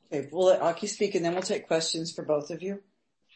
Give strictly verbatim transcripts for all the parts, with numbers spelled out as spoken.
Okay, we'll let Aki speak and then we'll take questions for both of you.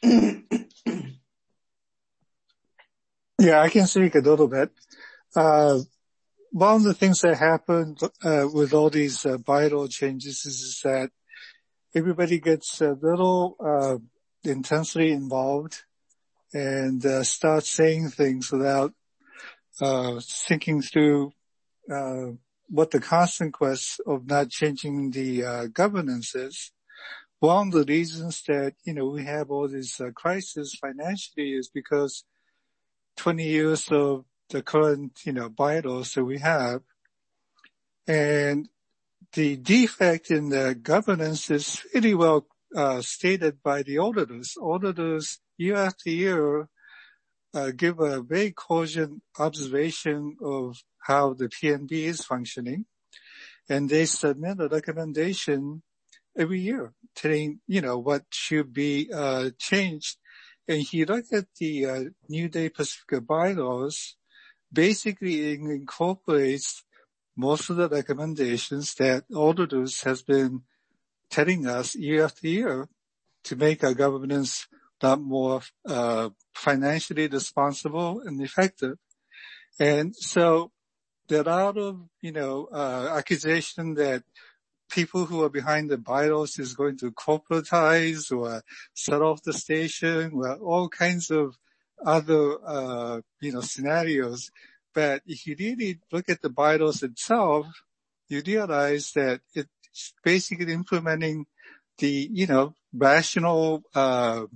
Yeah, I can speak a little bit. Uh, one of the things that happened uh, with all these uh, bylaw changes is, is that everybody gets a little uh, intensely involved and uh, starts saying things without uh, thinking through uh, what the consequence of not changing the uh, governance is. One of the reasons that, you know, we have all this uh, crisis financially is because twenty years of the current, you know, bylaws that we have. And the defect in the governance is really well uh, stated by the auditors. Auditors, year after year, uh, give a very cogent observation of how the P N B is functioning. And they submit a recommendation every year telling, you know, what should be uh, changed. And if you look at the uh, New Day Pacifica bylaws, basically it incorporates most of the recommendations that auditors has been telling us year after year to make our governance a lot more uh, financially responsible and effective. And so there are a lot of, you know, uh, accusation that people who are behind the bylaws is going to corporatize or set off the station, or all kinds of other, uh, you know, scenarios. But if you really look at the bylaws itself, you realize that it's basically implementing the, you know, rational, uh,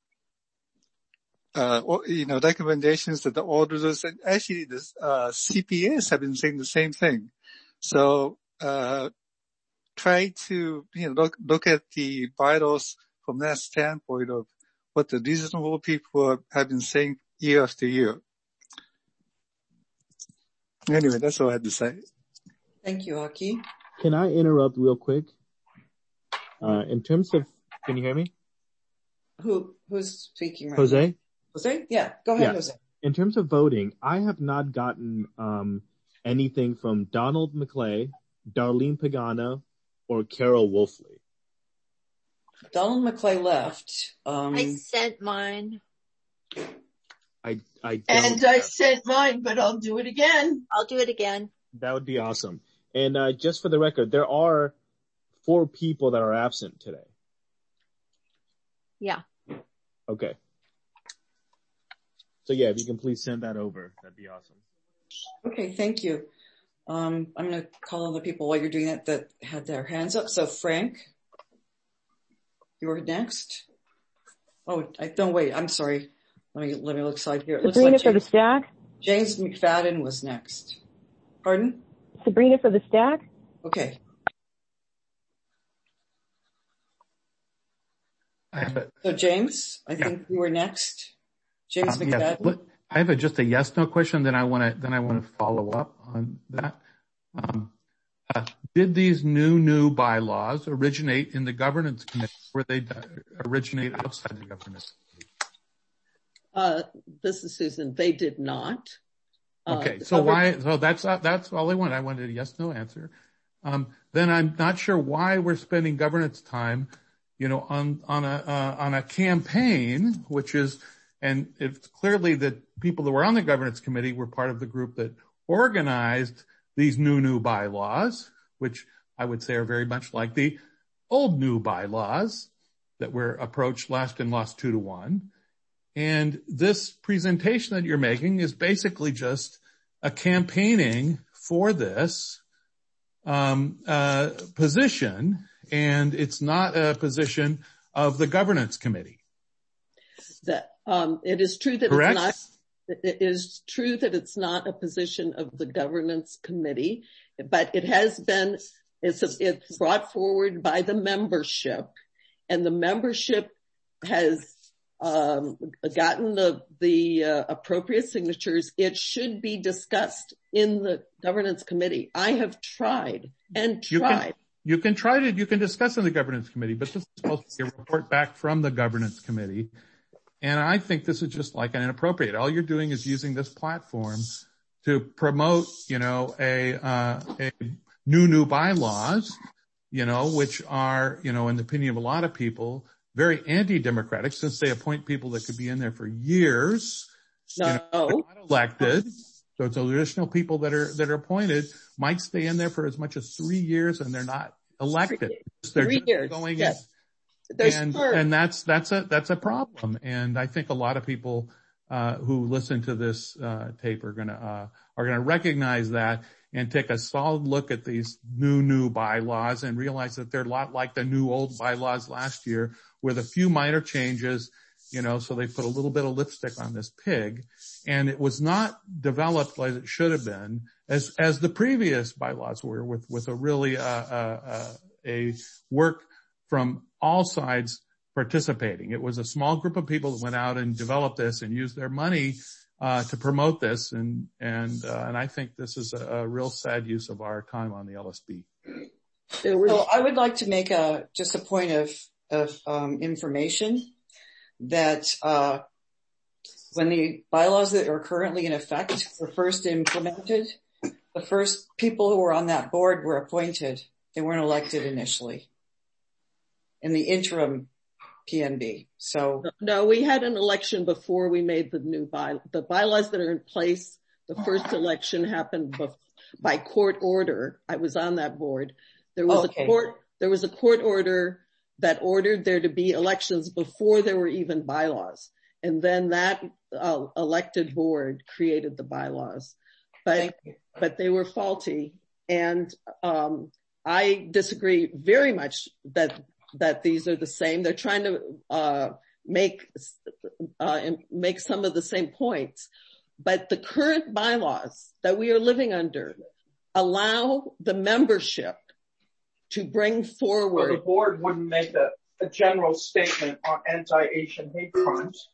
uh, or, you know, recommendations that the auditors and actually the, uh, C P As have been saying the same thing. So, uh, try to, you know, look, look at the bylaws from that standpoint of what the reasonable people have been saying year after year. Anyway, that's all I had to say. Thank you, Aki. Can I interrupt real quick? Uh, in terms of, can you hear me? Who, who's speaking right Jose? now? Jose? Yeah, go ahead, yeah. Jose. In terms of voting, I have not gotten, um, anything from Donald McClay, Darlene Pagano, or Carol Wolfley. Donald McClay left. Um, I sent mine. I, I don't And I sent mine, but I'll do it again. I'll do it again. That would be awesome. And uh, just for the record, there are four people that are absent today. Yeah. Okay. So yeah, if you can please send that over, that'd be awesome. Okay, thank you. Um, I'm going to call on the people while you're doing that that had their hands up. So Frank, you're next. Oh, I don't wait. I'm sorry. Let me let me look side here. It Sabrina looks like for James, the stack. James McFadden was next. Pardon? Sabrina for the stack. Okay. I have a, So James, I yeah. think you were next. James um, McFadden. yes. I have a, just a yes/no question. Then I want to then I want to follow up on that. Um, uh, did these new new bylaws originate in the governance committee, or they originate outside the governance committee? Uh, this is Susan. They did not. Okay, uh, so why? So that's uh, that's all I wanted. I wanted a yes/no answer. Um, then I'm not sure why we're spending governance time, you know, on on a uh, on a campaign, which is. And it's clearly that people that were on the governance committee were part of the group that organized these new, new bylaws, which I would say are very much like the old new bylaws that were approached last and lost two to one. And this presentation that you're making is basically just a campaigning for this um, uh, position, and it's not a position of the governance committee. That um, it is true that Correct? it's not. It is true that it's not a position of the governance committee, but it has been. It's a, it's brought forward by the membership, and the membership has um, gotten the the uh, appropriate signatures. It should be discussed in the governance committee. I have tried and tried. You can, you can try to you can discuss in the governance committee, but this is supposed to be a report back from the governance committee. And I think this is just like an inappropriate. All you're doing is using this platform to promote, you know, a, uh, a new, new bylaws, you know, which are, you know, in the opinion of a lot of people, very anti-democratic since they appoint people that could be in there for years. No. You know, they're not elected. So it's additional people that are, that are appointed might stay in there for as much as three years and they're not elected. They're three just years. going Yes. in. There's And, terms. and that's, that's a, that's a problem. And I think a lot of people, uh, who listen to this, uh, tape are gonna, uh, are gonna recognize that and take a solid look at these new, new bylaws and realize that they're a lot like the new old bylaws last year with a few minor changes, you know, so they put a little bit of lipstick on this pig. And it was not developed as it should have been as, as the previous bylaws were with, with a really, uh, uh, uh, a work from all sides participating. It was a small group of people that went out and developed this and used their money uh to promote this, and and uh, and I think this is a, a real sad use of our time on the L S B. So I would like to make a just a point of of um, information that uh when the bylaws that are currently in effect were first implemented, the first people who were on that board were appointed. They weren't elected initially in the interim P N B. So no, we had an election before we made the new by the bylaws that are in place. The first election happened bef- by court order. I was on that board. There was okay. a court, there was a court order that ordered there to be elections before there were even bylaws. And then that uh, elected board created the bylaws, but, but they were faulty. And, um, I disagree very much that that these are the same. They're trying to uh make uh make some of the same points, but the current bylaws that we are living under allow the membership to bring forward. Well, the board wouldn't make a, a general statement on anti-Asian hate crimes.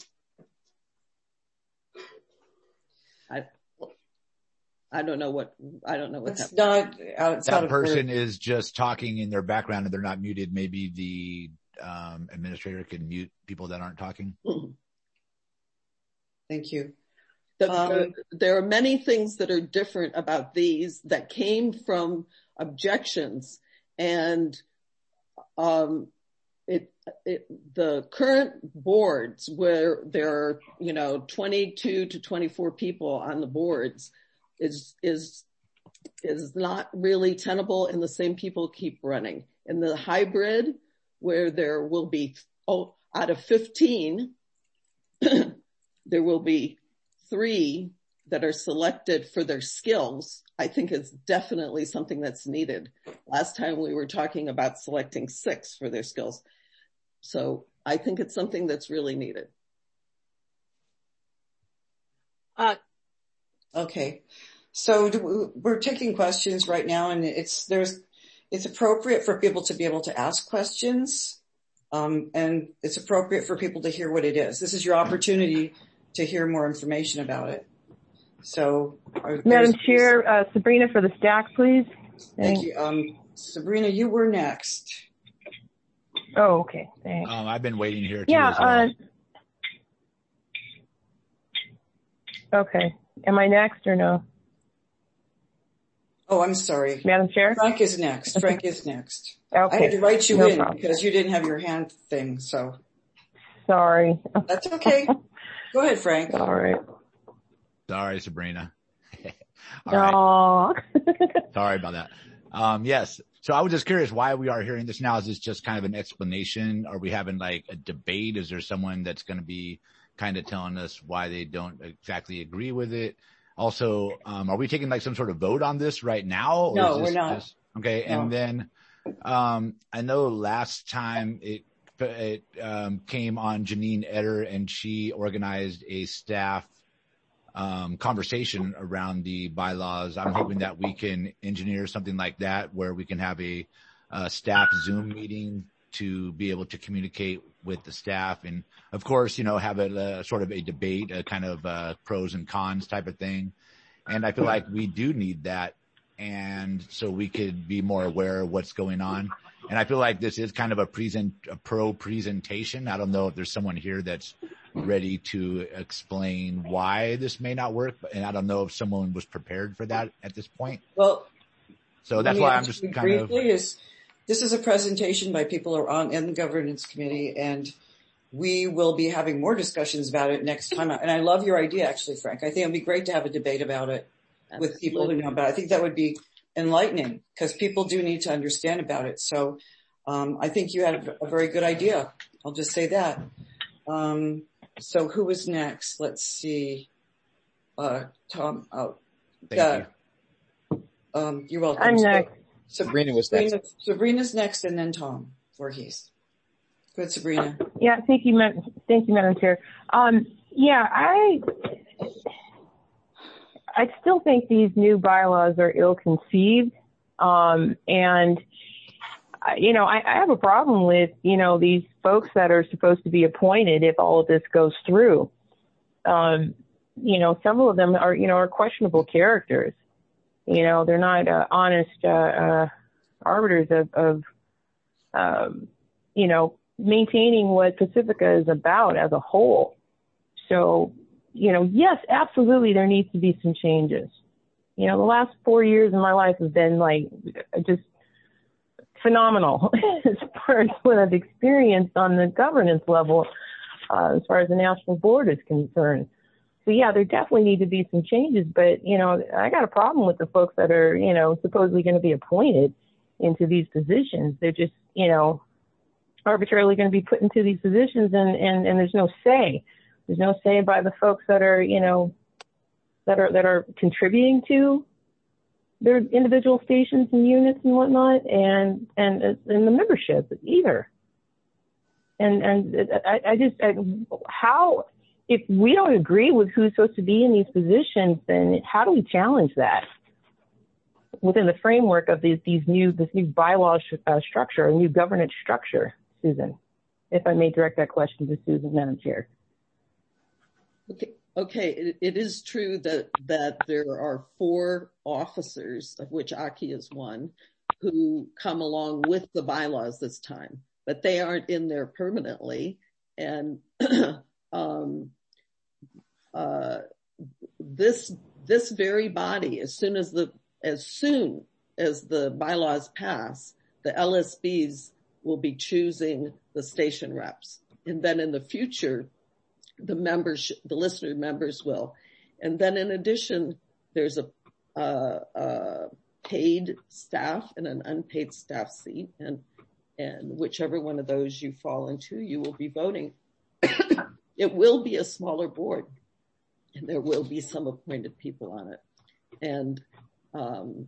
I, I don't know what, I don't know what it's that not, uh, it's that not person is just talking in their background and they're not muted. Maybe the um, administrator can mute people that aren't talking. Thank you. The, Um, the, there are many things that are different about these that came from objections, and um, it, it, the current boards where there are, you know, twenty-two to twenty-four people on the boards is, is, is not really tenable, and the same people keep running. In the hybrid, where there will be, oh, out of fifteen, there will be three that are selected for their skills. I think it's definitely something that's needed. Last time we were talking about selecting six for their skills. So I think it's something that's really needed. Uh, Okay. So do we, we're taking questions right now, and it's, there's, it's appropriate for people to be able to ask questions. Um, and it's appropriate for people to hear what it is. This is your opportunity to hear more information about it. So, are, Madam Chair, uh, Sabrina for the stack, please. Thank you. Um, Sabrina, you were next. Oh, okay. Thanks. Um, I've been waiting here too. Yeah. As well. Uh, okay. Am I next or no? Oh, I'm sorry. Madam Chair? Frank is next. Frank is next. Okay. I had to write you No in problem. because you didn't have your hand thing, so. Sorry. That's okay. Go ahead, Frank. All right. Sorry, Sabrina. All right. Aww. Sorry about that. Um, yes. So I was just curious why we are hearing this now. Is this just kind of an explanation? Are we having like a debate? Is there someone that's going to be kind of telling us why they don't exactly agree with it? Also, um, are we taking like some sort of vote on this right now? Or No, is this we're not. Just, okay. No. And then, um, I know last time it, it, um, came on Janine Eder, and she organized a staff, um, conversation around the bylaws. I'm hoping that we can engineer something like that where we can have a, a staff Zoom meeting to be able to communicate with the staff, and of course, you know, have a, a sort of a debate, a kind of uh pros and cons type of thing. And I feel like we do need that, and so we could be more aware of what's going on. And I feel like this is kind of a present, a pro presentation. I don't know if there's someone here that's ready to explain why this may not work, and I don't know if someone was prepared for that at this point. Well, So that's let me why I'm answer just you kind of. briefly is this is a presentation by people who are on in the governance committee, and we will be having more discussions about it next time. And I love your idea, actually, Frank. I think it'd be great to have a debate about it Absolutely. With people who know about it. I think that would be enlightening because people do need to understand about it. So um, I think you had a very good idea. I'll just say that. Um, so who is next? Let's see. Uh, Tom. Oh, Thank uh, you. Um, you're welcome. I'm next. So, Sabrina was next. Sabrina, Sabrina's next, and then Tom Voorhees. Good, Sabrina. Yeah, thank you, thank you, Madam Chair. Um, yeah, I, I still think these new bylaws are ill-conceived, um, and you know, I, I have a problem with you know these folks that are supposed to be appointed if all of this goes through. Um, you know, several of them are you know are questionable characters. You know, they're not uh, honest uh, uh, arbiters of, of um, you know. maintaining what Pacifica is about as a whole. So, you know, yes, absolutely there needs to be some changes. You know, the last four years of my life have been like just phenomenal as far as what I've experienced on the governance level, uh, as far as the national board is concerned. So yeah, there definitely need to be some changes, but you know, I got a problem with the folks that are, you know, supposedly going to be appointed into these positions. They're just, you know, arbitrarily going to be put into these positions and, and, and there's no say. There's no say by the folks that are, you know, that are, that are contributing to their individual stations and units and whatnot and, and, and the membership either. And, and I, I just, I, how, if we don't agree with who's supposed to be in these positions, then how do we challenge that within the framework of these, these new, this new bylaw sh- uh, structure, a new governance structure? Susan, if I may direct that question to Susan, Madam Chair. Okay, okay. It, it is true that that there are four officers, of which Aki is one, who come along with the bylaws this time, but they aren't in there permanently. And um, uh, this this very body, as soon as the as soon as the bylaws pass, the L S Bs will be choosing the station reps. And then in the future, the members, the listener members will. And then in addition, there's a, uh, uh, paid staff and an unpaid staff seat. And, and whichever one of those you fall into, you will be voting. It will be a smaller board and there will be some appointed people on it. And, um,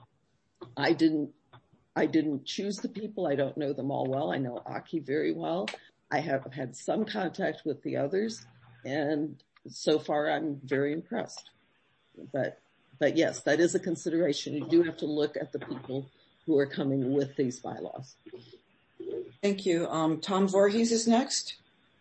I didn't, I didn't choose the people. I don't know them all well. I know Aki very well. I have had some contact with the others, and so far I'm very impressed. But, but yes, that is a consideration. You do have to look at the people who are coming with these bylaws. Thank you. Um, Tom Voorhees is next.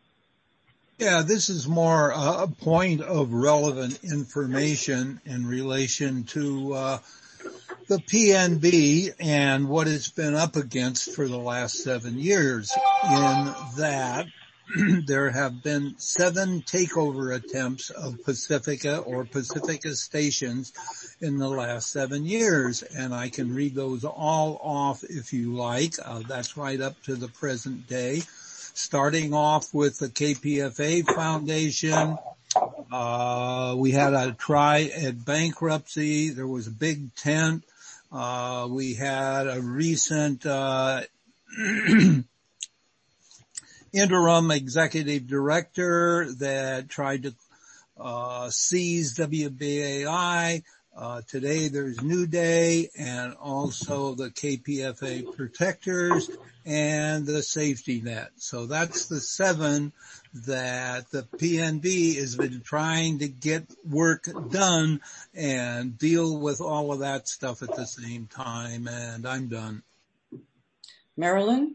Yeah, this is more uh, a point of relevant information in relation to uh, the P N B and what it's been up against for the last seven years in that there have been seven takeover attempts of Pacifica or Pacifica stations in the last seven years. And I can read those all off if you like. Uh, that's right up to the present day. Starting off with the K P F A Foundation. Uh, we had a try at bankruptcy. There was a big tent. Uh, we had a recent, uh, interim executive director that tried to, uh, seize W B A I. Uh, today there's New Day and also the K P F A Protectors and the safety net. So that's the seven that the P N B has been trying to get work done and deal with all of that stuff at the same time. And I'm done. Marilyn?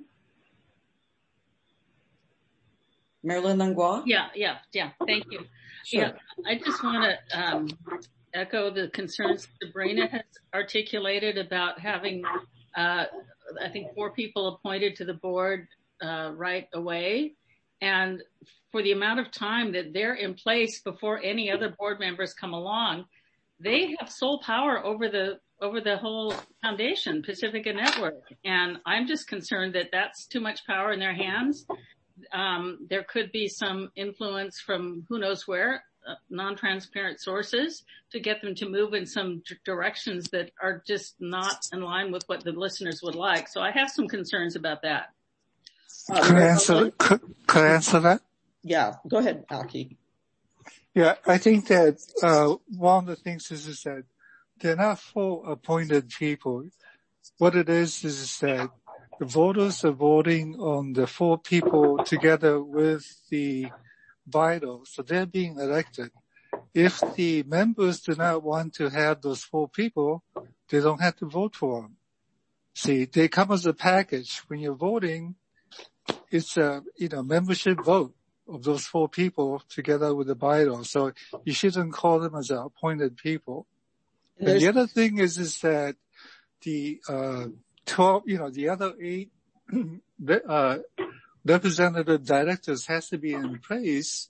Marilyn Langlois? Yeah, yeah, yeah. Thank you. Sure. Yeah, I just want to um, echo the concerns Sabrina has articulated about having, uh, I think, four people appointed to the board uh, right away. And for the amount of time that they're in place before any other board members come along, they have sole power over the over the whole foundation, Pacifica Network. And I'm just concerned that that's too much power in their hands. Um, there could be some influence from who knows where, uh, non-transparent sources, to get them to move in some d- directions that are just not in line with what the listeners would like. So I have some concerns about that. Uh, could, I answer, could, could I answer that? Yeah, go ahead, Aki. Yeah, I think that uh one of the things is, is that they're not full appointed people. What it is is that the voters are voting on the four people together with the vital, so they're being elected. If the members do not want to have those four people, they don't have to vote for them. See, they come as a package. When you're voting, it's a, you know, membership vote of those four people together with the bylaw. So you shouldn't call them as appointed people. And, and the other thing is, is that the, uh, twelve, you know, the other eight, uh, representative directors has to be in place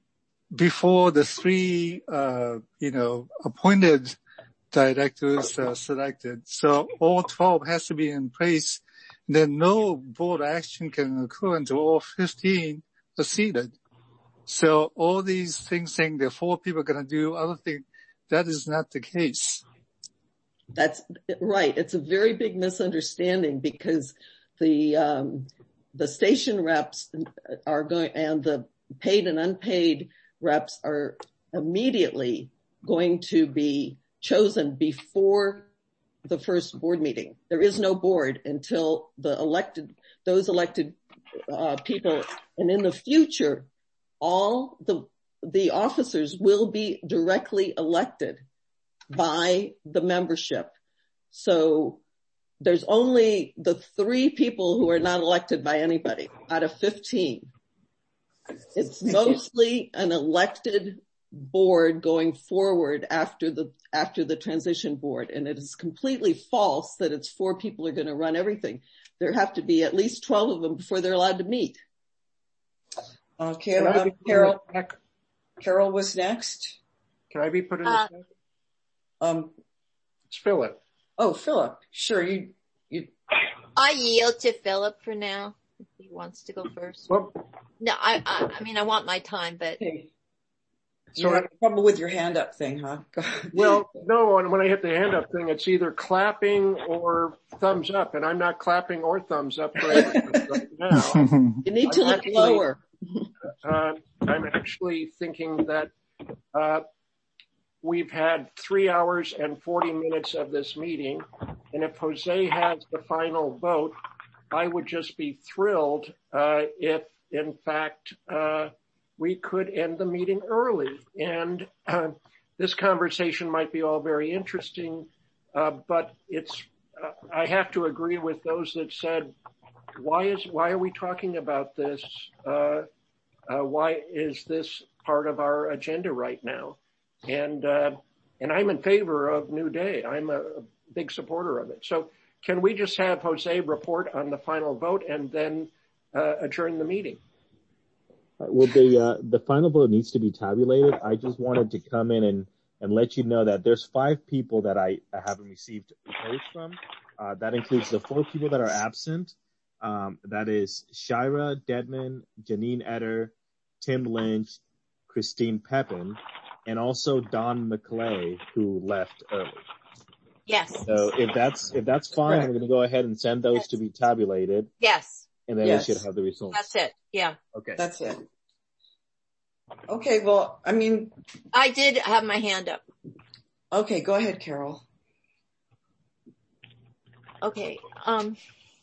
before the three, uh, you know, appointed directors are selected. So all twelve has to be in place. Then no board action can occur until all fifteen are seated. So all these things saying that four people are going to do other things, that is not the case. That's right. It's a very big misunderstanding because the, um, the station reps are going, and the paid and unpaid reps are immediately going to be chosen before the first board meeting. There is no board until the elected, those elected uh, people, and in the future, all the the officers will be directly elected by the membership. So there's only the three people who are not elected by anybody out of fifteen. It's mostly an elected board going forward after the after the transition board, and it is completely false that it's four people are going to run everything. There have to be at least twelve of them before they're allowed to meet. Okay, um, Carol. Carol was next. Can I be put in uh, the second? Um, it's Philip. Oh, Philip. Sure, you you. I yield to Philip for now. If he wants to go first. Well, no, I, I, I mean, I want my time, but. Okay. So you have trouble with your hand up thing, huh? Well, no, when I hit the hand up thing, it's either clapping or thumbs up, and I'm not clapping or thumbs up for anything right now. You need to I'm look actually, lower. Uh, I'm actually thinking that uh we've had three hours and forty minutes of this meeting, and if Jose has the final vote, I would just be thrilled uh if, in fact, uh we could end the meeting early. And uh, this conversation might be all very interesting, uh, but it's, uh, I have to agree with those that said, why is, why are we talking about this? Uh, uh, why is this part of our agenda right now? And, uh, and I'm in favor of New Day. I'm a, a big supporter of it. So can we just have Jose report on the final vote and then uh, adjourn the meeting? Well, the uh, the final vote needs to be tabulated. I just wanted to come in and, and let you know that there's five people that I, I haven't received votes from. Uh, that includes the four people that are absent. Um, that is Shira Dedman, Janine Etter, Tim Lynch, Christine Pepin, and also Don McClay, who left early. Yes. So if that's if that's fine, I'm going to go ahead and send those yes. to be tabulated. Yes. And then yes. we should have the results. That's it. Yeah. Okay. That's it. Okay. Well, I mean. I did have my hand up. Okay. Go ahead, Carol. Okay. Um,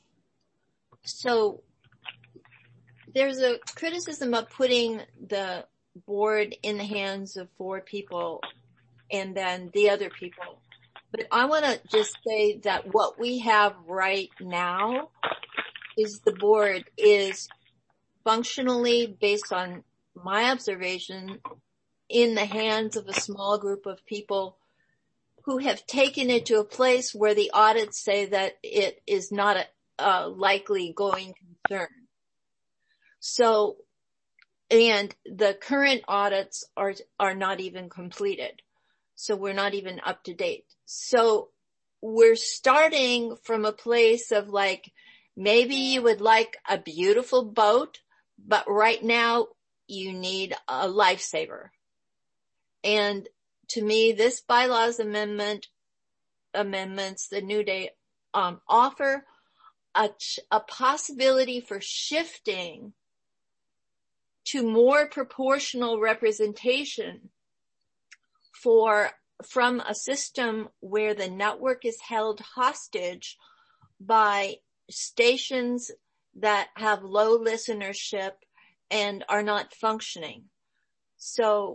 so there's a criticism of putting the board in the hands of four people and then the other people. But I want to just say that what we have right now is the board is functionally, based on my observation, in the hands of a small group of people who have taken it to a place where the audits say that it is not a, a likely going concern. So, and the current audits are, are not even completed. So we're not even up to date. So we're starting from a place of like, maybe you would like a beautiful boat, but right now you need a lifesaver. And to me, this bylaws amendment, amendments, the New Day, um, offer a, a possibility for shifting to more proportional representation for, from a system where the network is held hostage by stations that have low listenership and are not functioning. So,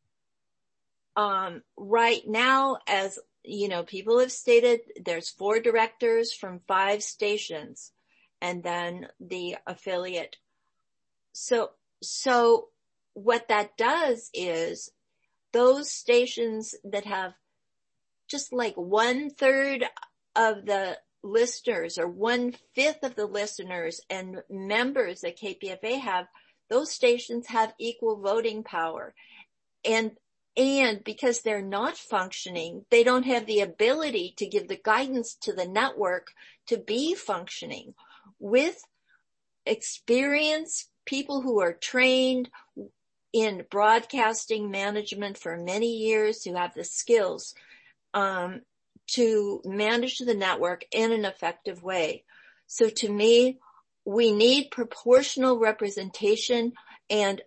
um, right now, as you know, people have stated there's four directors from five stations and then the affiliate. So, so what that does is those stations that have just like one third of the listeners or one fifth of the listeners and members that K P F A have, those stations have equal voting power. And, and because they're not functioning, they don't have the ability to give the guidance to the network to be functioning with experience, people who are trained in broadcasting management for many years, who have the skills, um, to manage the network in an effective way. So to me, we need proportional representation, and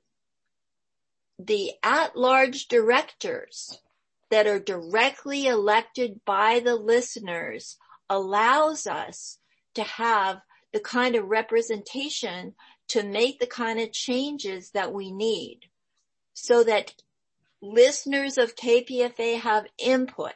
the at-large directors that are directly elected by the listeners allows us to have the kind of representation to make the kind of changes that we need so that listeners of K P F A have input.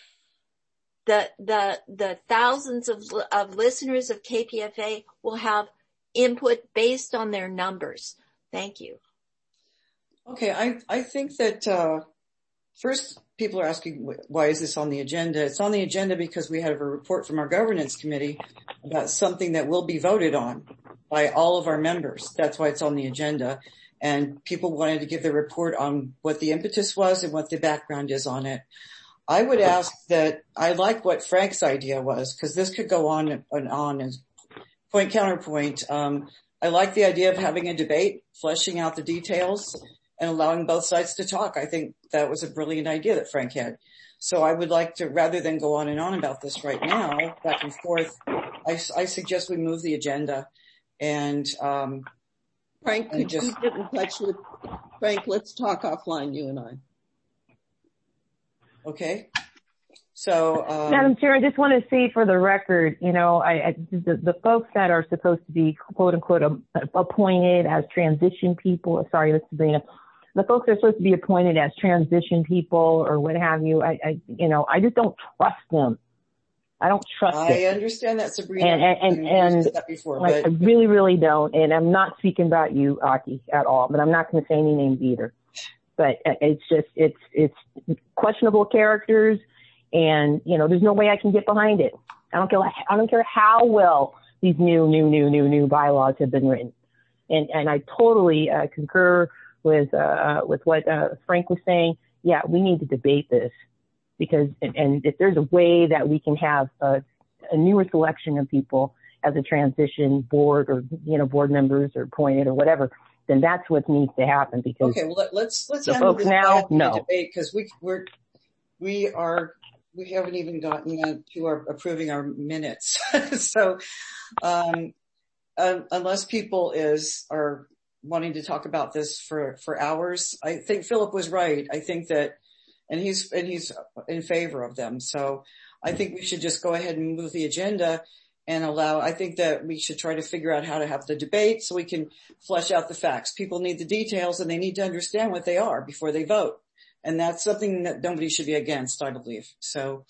The, the, the thousands of, of listeners of K P F A will have input based on their numbers. Thank you. Okay. I, I think that, uh, first people are asking, why is this on the agenda? It's on the agenda because we have a report from our governance committee about something that will be voted on by all of our members. That's why it's on the agenda. And people wanted to give their report on what the impetus was and what the background is on it. I would ask that, I like what Frank's idea was, because this could go on and on as point counterpoint. Um, I like the idea of having a debate, fleshing out the details, and allowing both sides to talk. I think that was a brilliant idea that Frank had. So I would like to, rather than go on and on about this right now, back and forth, I, I suggest we move the agenda. And um, Frank, could just, you get in touch with Frank? Let's talk offline, you and I. Okay. So, um, Madam Chair, I just want to say for the record, you know, I, I the, the folks that are supposed to be quote unquote um, appointed as transition people, sorry, Mister Sabrina, the folks that are supposed to be appointed as transition people or what have you, I, I you know, I just don't trust them. I don't trust them. I understand that, Sabrina. And, and, and, and that before, like, but... I really, really don't. And I'm not speaking about you, Aki, at all, but I'm not going to say any names either. But it's just, it's, it's questionable characters, and, you know, there's no way I can get behind it. I don't care, I don't care how well these new, new, new, new, new bylaws have been written. And, and I totally uh, concur with, uh, with what uh, Frank was saying. Yeah, we need to debate this because, and, and if there's a way that we can have a, a newer selection of people as a transition board or, you know, board members or appointed or whatever, then that's what needs to happen. Because okay, well, let's let's the handle folks this now, no. debate because we we're we are we haven't even gotten uh, to our approving our minutes. So um, uh, unless people is are wanting to talk about this for for hours, I think Philip was right. I think that, and he's and he's in favor of them. So I think we should just go ahead and move the agenda. And allow, I think that we should try to figure out how to have the debate so we can flesh out the facts. People need the details and they need to understand what they are before they vote. And that's something that nobody should be against, I believe. So.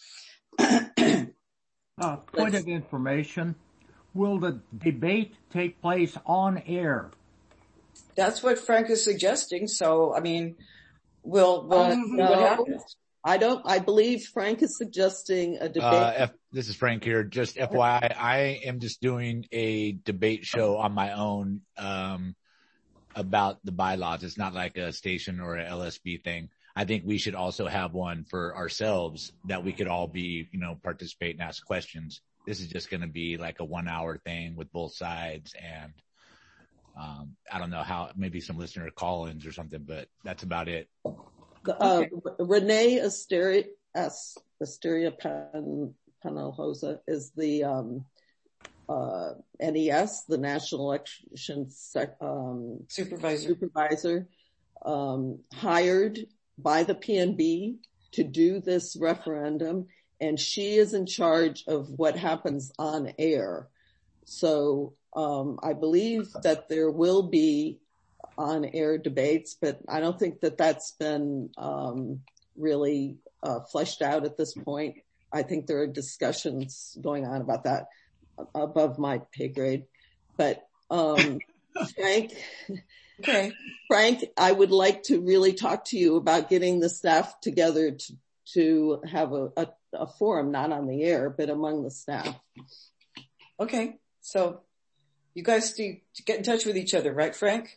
uh, point of information. Will the debate take place on air? That's what Frank is suggesting. So, I mean, we'll, we'll um, see no, what happens. I don't, I believe Frank is suggesting a debate. Uh, F, this is Frank here. Just F Y I, I am just doing a debate show on my own, um, about the bylaws. It's not like a station or an L S B thing. I think we should also have one for ourselves that we could all be, you know, participate and ask questions. This is just going to be like a one hour thing with both sides. And, um, I don't know how, maybe some listener call-ins or something, but that's about it. Uh, okay. Renee Asteria, Asteria Pan, Panalhosa is the, um, uh, N E S, the National Election Sec, um, Supervisor, supervisor um, hired by the P N B to do this referendum, and she is in charge of what happens on air. So um, I believe that there will be on air debates, but I don't think that that's been um, really uh, fleshed out at this point. I think there are discussions going on about that above my pay grade. But um, Frank, okay. Frank, I would like to really talk to you about getting the staff together to, to have a, a, a forum, not on the air, but among the staff. Okay. So you guys do get in touch with each other, right, Frank?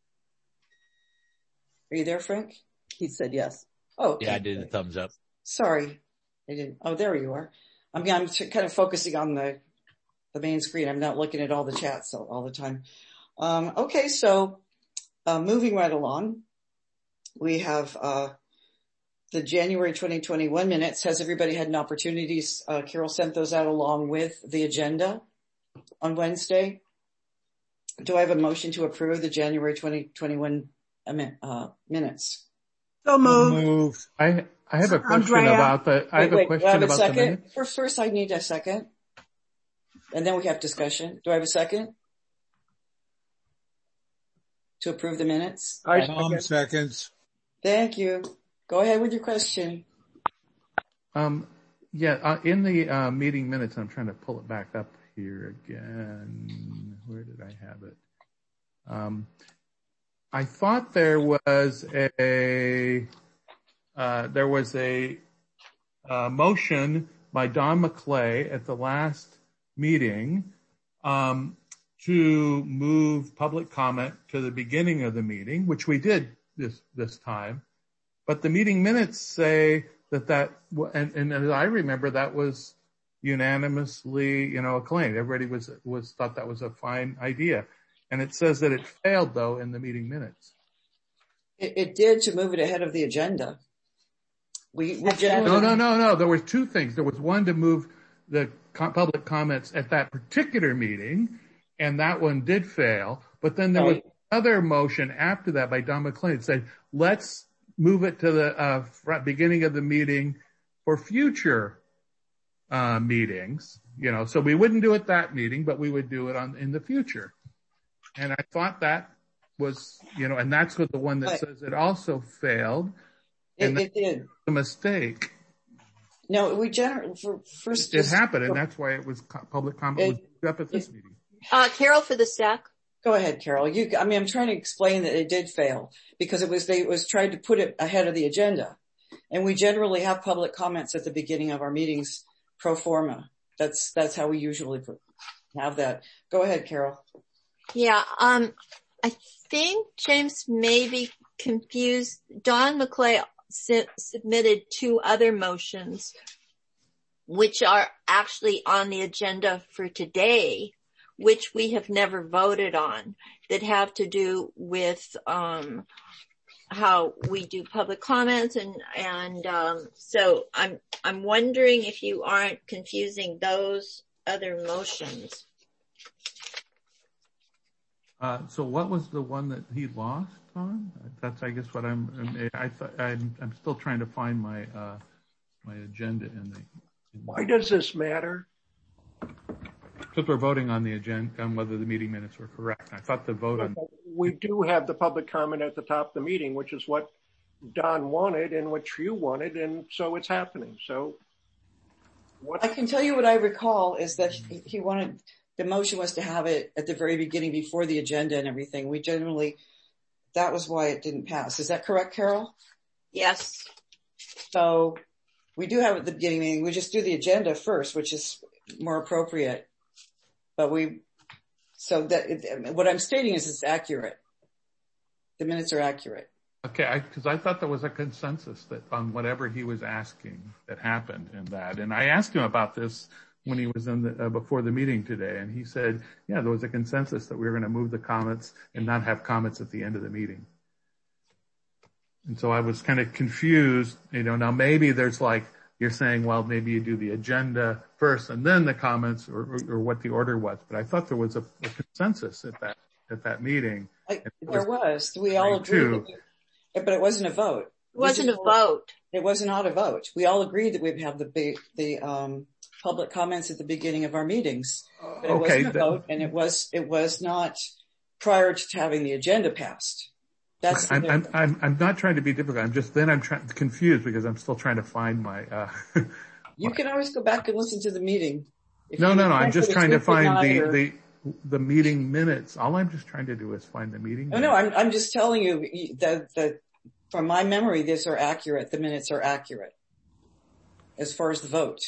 Are you there, Frank? He said yes. Oh, okay. Yeah, I did a thumbs up. Sorry. I didn't. Oh, there you are. I mean, I'm kind of focusing on the, the main screen. I'm not looking at all the chats all, all the time. Um, okay. So, uh, moving right along, we have, uh, the January twenty twenty-one minutes. Has everybody had an opportunity? Uh, Carol sent those out along with the agenda on Wednesday. Do I have a motion to approve the January twenty twenty-one uh, minutes? So moved. Move. I I have a question Andrea. about the. I have wait, a question wait, I have about a second. the minutes. First, first, I need a second, and then we have discussion. Do I have a second to approve the minutes? I Tom second. seconds. Thank you. Go ahead with your question. Um, yeah, uh, in the uh, meeting minutes, I'm trying to pull it back up here again. Where did I have it? Um, I thought there was a uh, there was a, a motion by Don McClay at the last meeting um, to move public comment to the beginning of the meeting, which we did this this time. But the meeting minutes say that that, and, and as I remember, that was unanimously, you know, acclaimed. Everybody was was thought that was a fine idea, and it says that it failed though in the meeting minutes. It, it did to move it ahead of the agenda. We, we generally no, no, no, no. There was two things. There was one to move the co- public comments at that particular meeting, and that one did fail. But then there right. was another motion after that by Don McClain. It said, let's move it to the uh, front, beginning of the meeting for future uh, meetings. You know, so we wouldn't do it that meeting, but we would do it on in the future. And I thought that was, you know, and that's what the one that right. says it also failed. It, and it did. A mistake. No, we generally for first. It just, happened, and that's why it was co- public comment it, was up at this it, meeting. Uh, Carol for the stack. Go ahead, Carol. You, I mean, I'm trying to explain that it did fail because it was they it was tried to put it ahead of the agenda, and we generally have public comments at the beginning of our meetings pro forma. That's that's how we usually have that. Go ahead, Carol. Yeah, um, I think James may be confused. Don McClay su- submitted two other motions, which are actually on the agenda for today, which we have never voted on, that have to do with um how we do public comments, and and um so I'm I'm wondering if you aren't confusing those other motions. Uh, so what was the one that he lost on? That's, I guess, what I'm. I thought I'm, I'm still trying to find my uh, my agenda in the. In Why does this matter? Because we're voting on the agenda on whether the meeting minutes were correct. I thought the vote on. We do have the public comment at the top of the meeting, which is what Don wanted and what you wanted, and so it's happening. So, what I can tell you what I recall is that he, he wanted. The motion was to have it at the very beginning before the agenda and everything. We generally, that was why it didn't pass. Is that correct, Carol? Yes. So we do have it at the beginning. We just do the agenda first, which is more appropriate. But we, so that, it, what I'm stating is it's accurate. The minutes are accurate. Okay, because I, I thought there was a consensus that on whatever he was asking that happened in that. And I asked him about this when he was in the, uh, before the meeting today, and he said, yeah, there was a consensus that we were going to move the comments and not have comments at the end of the meeting. And so I was kind of confused, you know, now maybe there's like, you're saying, well, maybe you do the agenda first and then the comments, or, or, or what the order was. But I thought there was a, a consensus at that, at that meeting. I, there was, we all agreed, that, but it wasn't a vote. It wasn't a vote. It was not a vote. We all agreed that we'd have the, the, um, public comments at the beginning of our meetings. But it okay, wasn't a vote, and it was, it was not prior to having the agenda passed. That's I'm, I'm, I'm, I'm not trying to be difficult. I'm just, then I'm trying, confused because I'm still trying to find my, uh, you can always go back and listen to the meeting. If no, no, no. I'm just trying to find the, the, the meeting minutes. All I'm just trying to do is find the meeting minutes. No, no, I'm, I'm just telling you that, that from my memory, these are accurate. The minutes are accurate as far as the vote.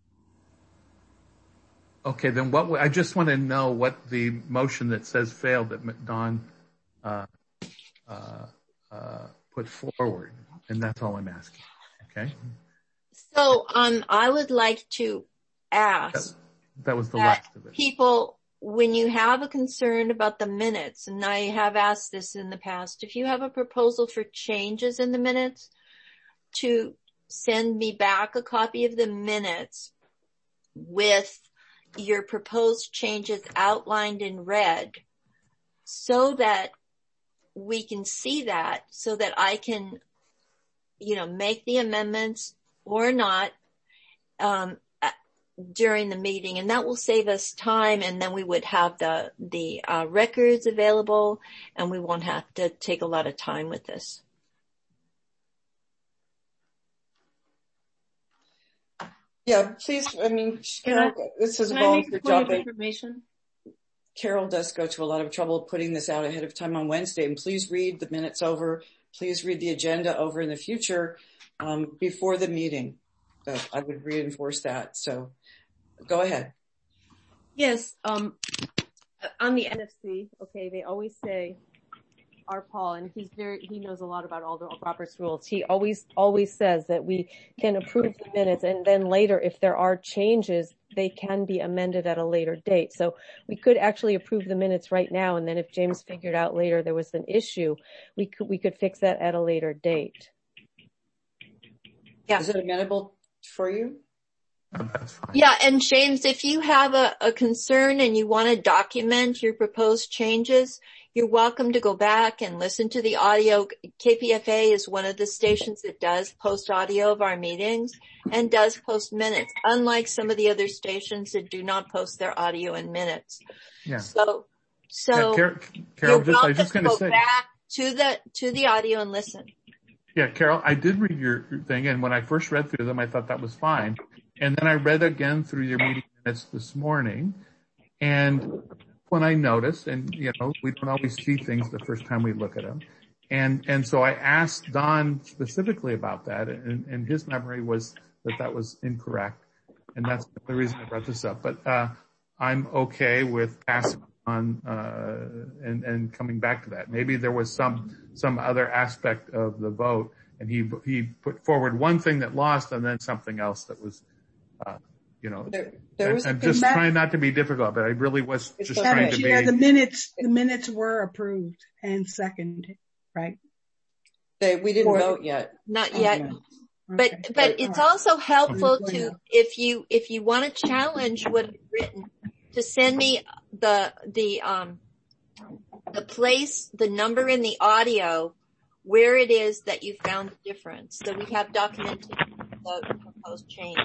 Okay, then what, I just want to know what the motion that says failed that Don, uh, Uh, uh, put forward, and that's all I'm asking. Okay. So, um, I would like to ask. That, that was the last of it. People, when you have a concern about the minutes, and I have asked this in the past, if you have a proposal for changes in the minutes, to send me back a copy of the minutes with your proposed changes outlined in red, so that we can see that, so that I can, you know, make the amendments or not, um, during the meeting, and that will save us time, and then we would have the, the, uh, records available, and we won't have to take a lot of time with this. Yeah, please, I mean, Carol, I, this is a volunteer job. Information? Carol does go to a lot of trouble putting this out ahead of time on Wednesday, and please read the minutes over. Please read the agenda over in the future, um, before the meeting. So I would reinforce that. So go ahead. Yes. Um, on the N F C, okay, they always say, our Paul, and he's very, he knows a lot about all the Robert's rules. He always, always says that we can approve the minutes, and then later, if there are changes, they can be amended at a later date. So we could actually approve the minutes right now, and then if James figured out later there was an issue, we could, we could fix that at a later date. Yeah. Is it amenable for you? Oh, that's fine. Yeah, and James, if you have a, a concern and you want to document your proposed changes, you're welcome to go back and listen to the audio. K P F A is one of the stations that does post audio of our meetings and does post minutes, unlike some of the other stations that do not post their audio and minutes. Yeah. So, so yeah, Carol, Carol you're just, welcome I just to gonna go say, back to the, to the audio and listen. Yeah, Carol, I did read your thing, and when I first read through them, I thought that was fine. And then I read again through your meeting minutes this morning, and when I noticed, and you know, we don't always see things the first time we look at them. And, and so I asked Don specifically about that, and, and his memory was that that was incorrect. And that's the reason I brought this up. But, uh, I'm okay with passing on, uh, and, and coming back to that. Maybe there was some, some other aspect of the vote, and he, he put forward one thing that lost and then something else that was, uh, you know, there, there was I'm just trying not to be difficult, but I really was just trying to be. Yeah, the minutes, the minutes were approved and seconded, right? They, we didn't or, vote yet. Not yet. Okay. But, okay. but it's also helpful to, if you, if you want to challenge what is written, to send me the, the, um, the place, the number in the audio where it is that you found the difference. So we have documented the proposed change.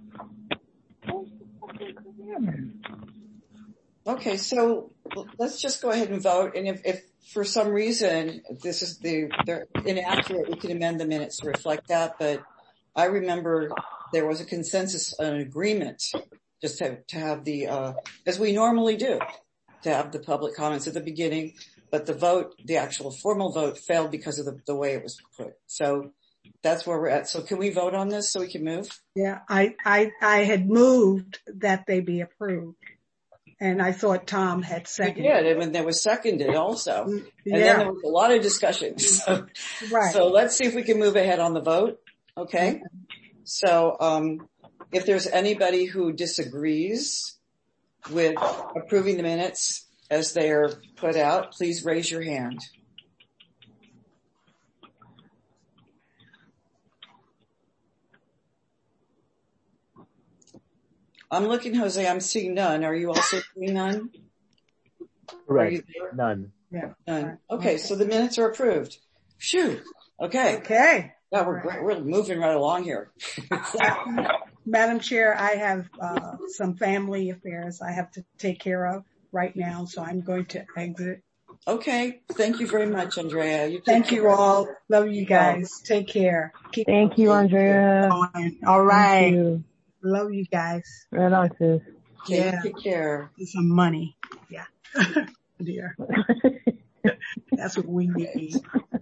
Okay, so let's just go ahead and vote. And if, if for some reason this is the, they're inaccurate, we can amend the minutes to reflect that. But I remember there was a consensus, an agreement, just to, to have the, uh, as we normally do, to have the public comments at the beginning. But the vote, the actual formal vote failed because of the, the way it was put. So that's where we're at. So can we vote on this so we can move? Yeah, I, I, I had moved that they be approved. and I thought Tom had We seconded. did, and there was seconded also. And Yeah. then there was a lot of discussion. So, Right. so let's see if we can move ahead on the vote. Okay. So, um, if there's anybody who disagrees with approving the minutes as they are put out, please raise your hand. I'm looking, Jose, I'm seeing none. Are you also seeing none? Correct. Are you there? None. Yeah. None. Okay, so the minutes are approved. Phew. Okay. Okay. Yeah, we're, we're moving right along here. Madam Chair, I have uh, some family affairs I have to take care of right now, so I'm going to exit. Okay. Thank you very much, Andrea. You Thank you all. Love you guys. Take care. Keep Thank you, Andrea. going. All right. Thank you. Love you guys. Right on, sis. Okay, Yeah. take care. Some money. Yeah. Dear. That's what we need.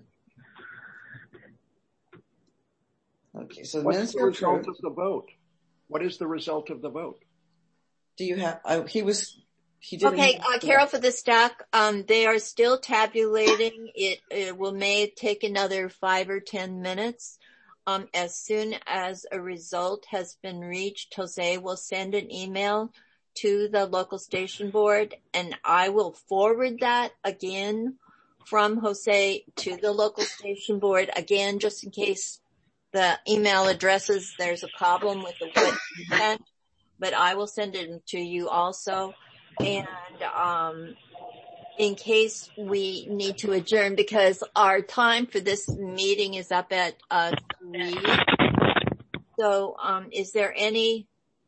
Okay, so the What's minutes the are result approved. of the vote? What is the result of the vote? Do you have, I, he was, he didn't. Okay, have- uh, Carol, for the stack, um, they are still tabulating. It, it will may take another five or ten minutes. Um, as soon as a result has been reached, Jose will send an email to the local station board, and I will forward that again from Jose to the local station board again, just in case the email addresses there's a problem with the what you sent, but I will send it to you also. And um in case we need to adjourn, because our time for this meeting is up at uh three. So um is there any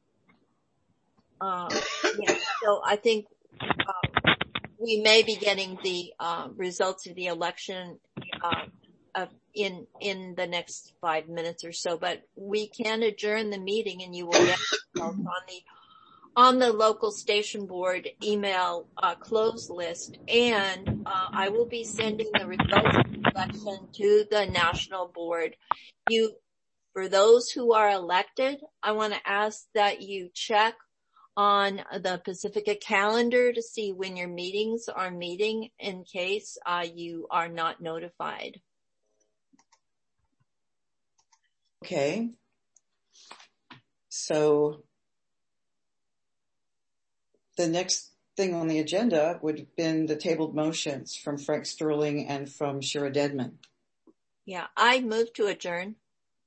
uh yeah, so I think uh, we may be getting the uh, results of the election uh, uh in in the next five minutes or so, but we can adjourn the meeting and you will get results on the on the local station board email uh, close list, and uh, I will be sending the results of the election to the national board. You, for those who are elected, I want to ask that you check on the Pacifica calendar to see when your meetings are meeting in case uh, you are not notified. Okay. So the next thing on the agenda would have been the tabled motions from Frank Sterling and from Shira Dedman. Yeah, I move to adjourn.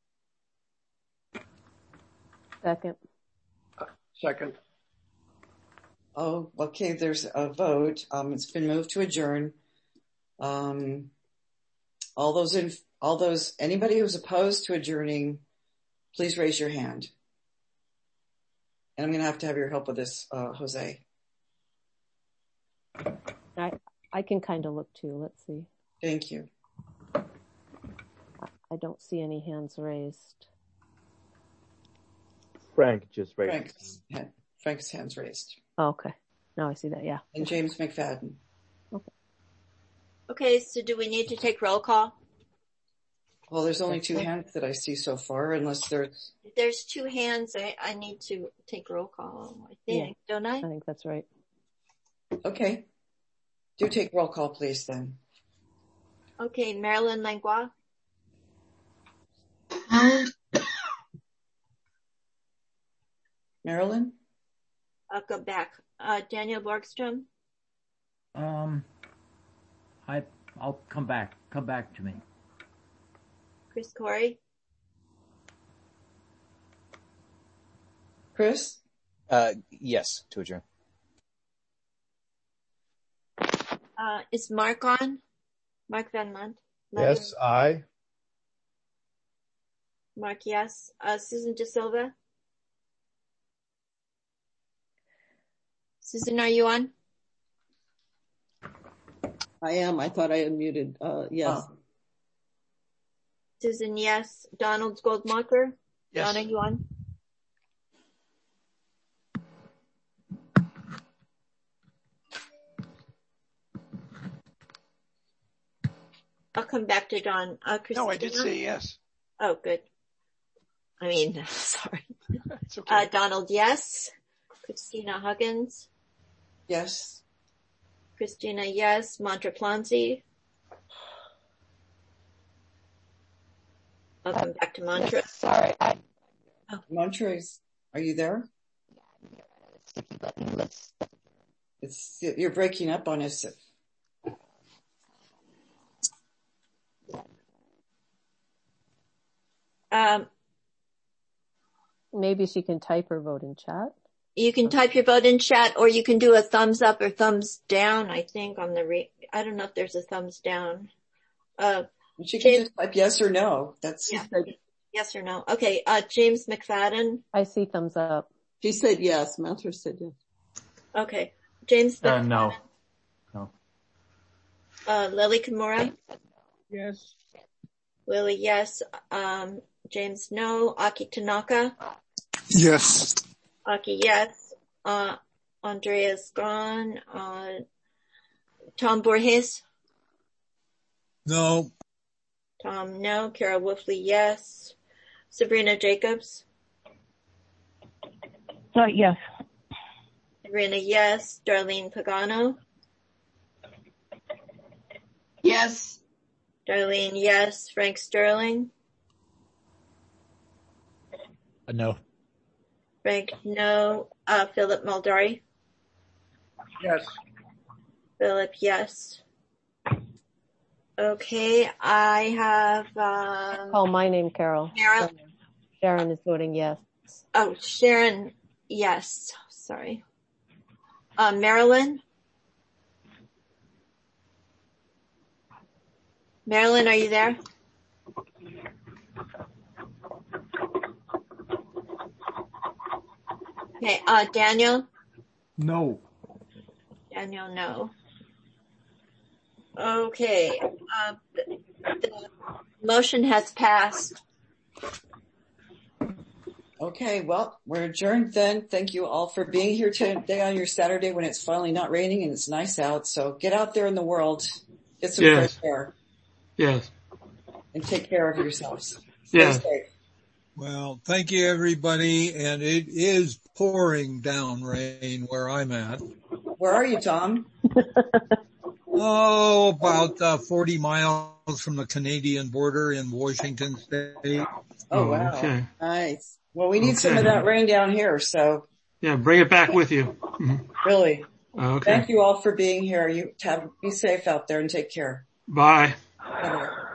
Second. Second. Oh, okay, there's a vote. Um, it's been moved to adjourn. Um, all those in, all those, anybody who's opposed to adjourning, please raise your hand. And I'm going to have to have your help with this, uh, Jose. I I can kind of look too. Let's see. Thank you. I don't see any hands raised. Frank just raised. Frank's, hand, Frank's hand's raised. Oh, okay. Now I see that. Yeah. And James McFadden. Okay. Okay, so do we need to take roll call? Well, there's only two hands that I see so far, unless there's... If there's two hands, I, I need to take roll call, I think, yeah, don't I? I think that's right. Okay. Do take roll call, please, then. Okay, Marilyn Langlois. Marilyn? I'll go back. Uh, Daniel Borgstrom. Um, I, I'll come back. Come back to me. Chris Corey. Chris? Uh, yes, to adjourn. Uh, is Mark on? Mark Van Munt? Yes, aye. Mark, yes. Uh, Susan De Silva? Susan, are you on? I am. I thought I unmuted. Uh, yes. Oh. Susan, yes. Donald Goldmacher? Yes. Don, are you on? I'll come back to Don. Uh, no, I did say yes. Oh, good. I mean, sorry. It's okay. Uh, Donald, yes. Christina Huggins? Yes. Christina, yes. Montreplansky. I'll come back to Mantra. Yes, sorry. I, oh. Montrese, are you there? It's, you're breaking up on us. Um, Maybe she can type her vote in chat. You can type your vote in chat, or you can do a thumbs up or thumbs down, I think, on the re- I don't know if there's a thumbs down. Uh, she can James, just type yes or no. That's yeah. Yes or no. Okay, uh, James McFadden. I see thumbs up. She said yes. Mantra said yes. Okay. James McFadden. Uh, no. No. Uh, Lily Kimura. Yes. Lily, yes. Um, James, no. Aki Tanaka. Yes. Aki, yes. Uh, Andrea's gone. Uh, Tom Borges. No. Tom, no. Kara Wolfley, yes. Sabrina Jacobs. Uh, yes. Sabrina, yes. Darlene Pagano. Yes. Darlene, yes. Frank Sterling. Uh, no. Frank, no. Uh, Philip Muldari. Yes. Philip, yes. Okay, I have, um. Call my name, Carol. Sharon. Sharon is voting yes. Oh, Sharon, yes. Sorry. Uh, Marilyn. Marilyn, are you there? Okay, uh, Daniel? No. Daniel, no. Okay, uh, the, the motion has passed. Okay, well, we're adjourned then. Thank you all for being here today on your Saturday when it's finally not raining and it's nice out. So get out there in the world, get some yes. fresh air. Yes. And take care of yourselves. Stay yes. safe. Well, thank you everybody. And it is pouring down rain where I'm at. Where are you, Tom? Oh, about uh, forty miles from the Canadian border in Washington State. Oh, wow. Okay. Nice. Well, we need okay. some of that rain down here, so. Yeah, bring it back with you. Really. Okay. Thank you all for being here. You have, be safe out there and take care. Bye. Bye-bye.